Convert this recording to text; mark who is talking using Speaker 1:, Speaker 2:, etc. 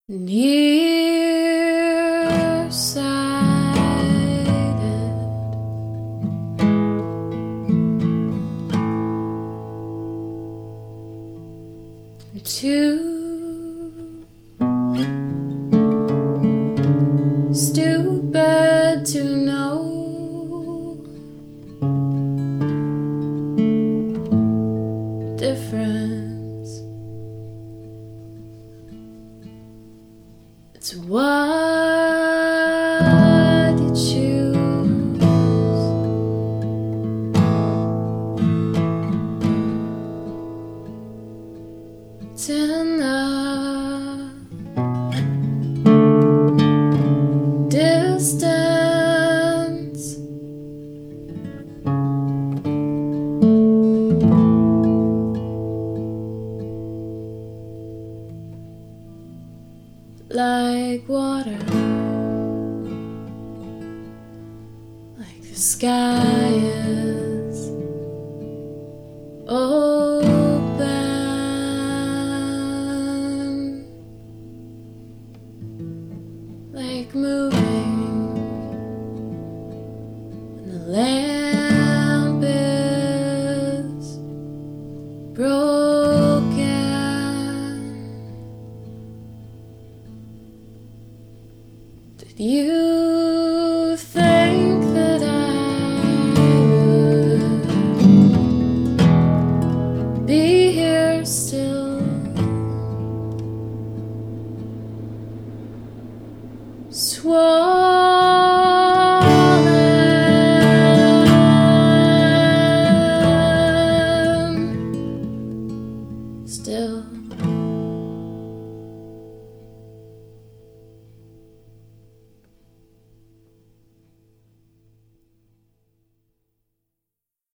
Speaker 1: Nearsighted, too stupid to know difference. It's what you choose to know. Distance, like water, like the sky is open, like moving when the lamp is broken. Did you think that I would be here still, swore